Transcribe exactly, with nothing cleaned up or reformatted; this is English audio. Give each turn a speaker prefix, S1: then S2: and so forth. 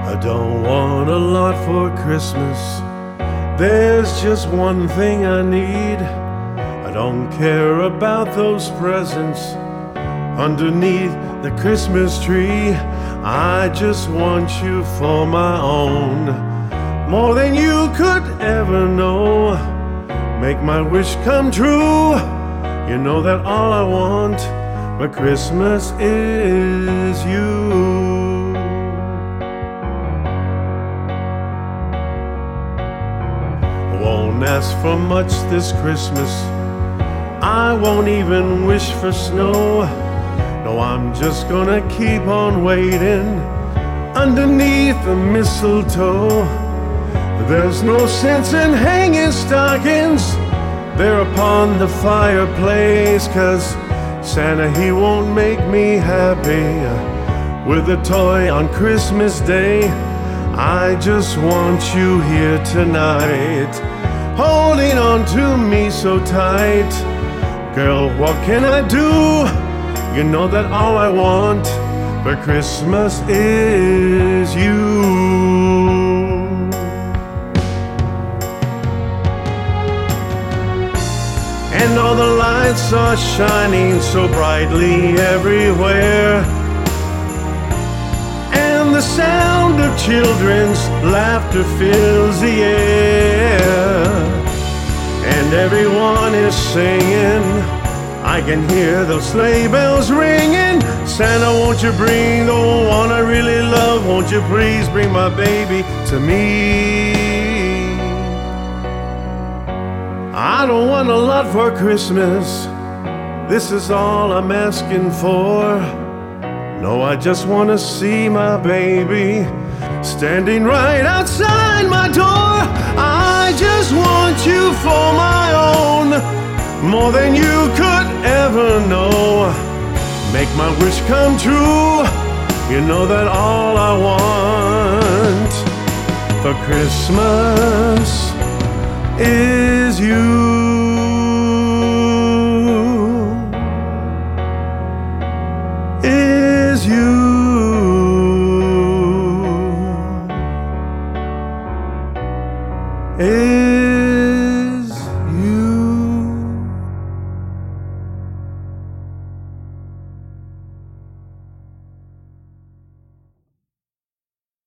S1: I don't want a lot for Christmas. There's just one thing I need. I don't care about those presents underneath the Christmas tree. I just want you for my own, more than you could ever know. Make my wish come true. You know that all I want for Christmas is you. I won't ask for much this Christmas. I won't even wish for snow. No, I'm just gonna keep on waiting underneath the mistletoe. There's no sense in hanging stockings there upon the fireplace, 'cause Santa, he won't make me happy with a toy on Christmas Day. I just want you here tonight, holding on to me so tight. Girl, what can I do? You know that all I want for Christmas is you. And all the lights are shining so brightly everywhere, and the sound of children's laughter fills the air, and everyone is singing. I can hear those sleigh bells ringing. Santa, won't you bring the one I really love? Won't you please bring my baby to me? I don't want a lot for Christmas. This is all I'm asking for. No, I just want to see my baby standing right outside my door. I just want you for my own, more than you could ever know. Make my wish come true. You know that all I want for Christmas is you. Is you. Is